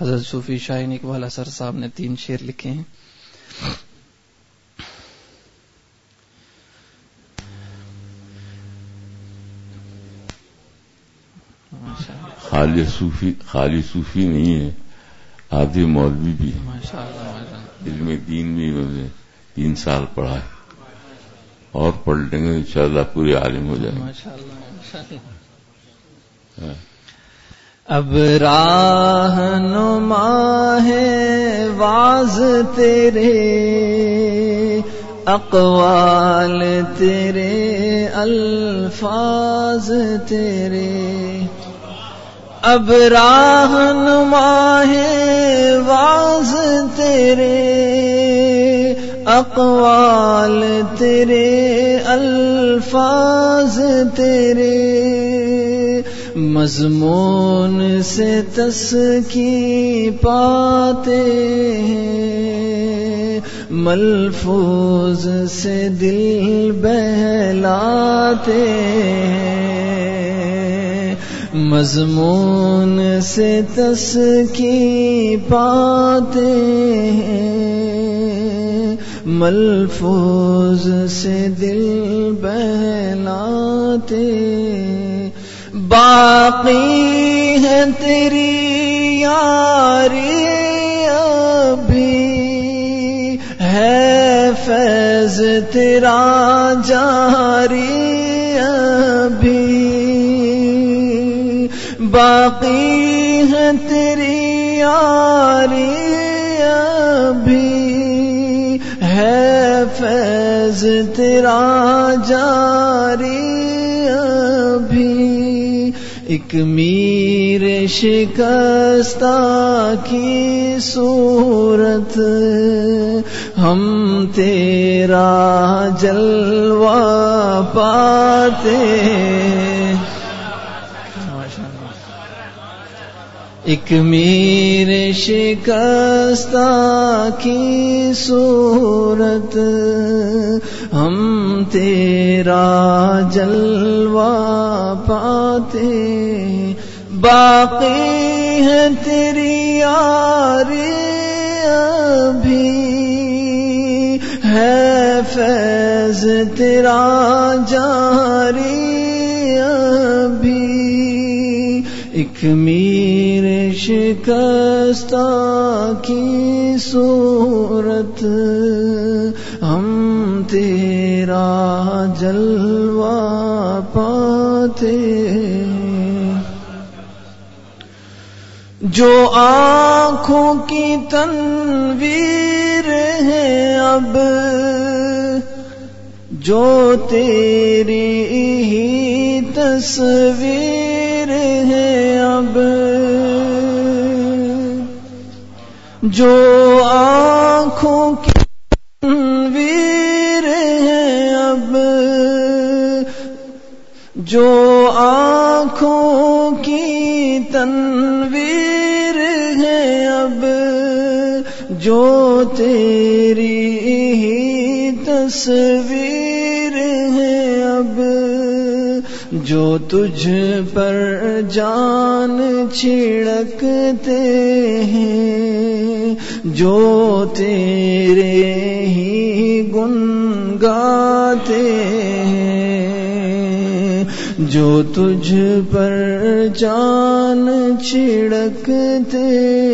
حضرت صوفی شاہین اقبال اثر صاحب نے 3 شعر لکھے ہیں. خالی صوفی نہیں ہے، آدھی مولوی بھی ہے. علم دین بھی انہوں نے 3 سال پڑھا ہے اور پڑھ لیں گے انشاءاللہ پورے عالم ہو جائیں گے. اب راہ نما ہے واز تیرے، اقوال تیرے، الفاظ تیرے. اب راہ نما ہے واز تیرے، اقوال تیرے، الفاظ تیرے. مضمون سے تسکی پاتے ہیں، ملفوظ سے دل بہلاتے ہیں. مضمون سے تسکی پاتے ہیں، ملفوظ سے دل بہلاتے. باقی ہے تیری یاری ابھی، ہے فیض تیرا جاری ابھی. باقی ہے تیری یاری ابھی، ہے فیض تیرا جاری ابھی. ایک میر شکستہ کی صورت، ہم تیرا جلوہ پاتے. ایک میر شکستہ کی صورت، ہم تیرا جلوہ پاتے. باقی ہے تیری یاری ابھی، ہے فیض تیرا جاری ابھی. ایک میر شکستہ کی صورت، ہم تیرا جلوہ پاتے. جو آنکھوں کی تنویر ہے اب، جو تیری ہی تصویر ہے اب. جو آنکھوں کی تنویر ہے اب، جو آنکھوں کی تنویر ہے اب، جو تیری ہی تصویر ہے اب. جو تجھ پر جان چھڑکتے ہیں، جو تیرے ہی گن گاتے ہیں. جو تجھ پر جان چھڑکتے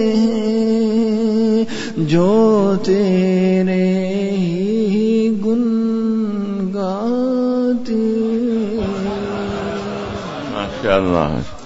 ہیں، جو تیرے ہی گن گاتے. ماشاءاللہ.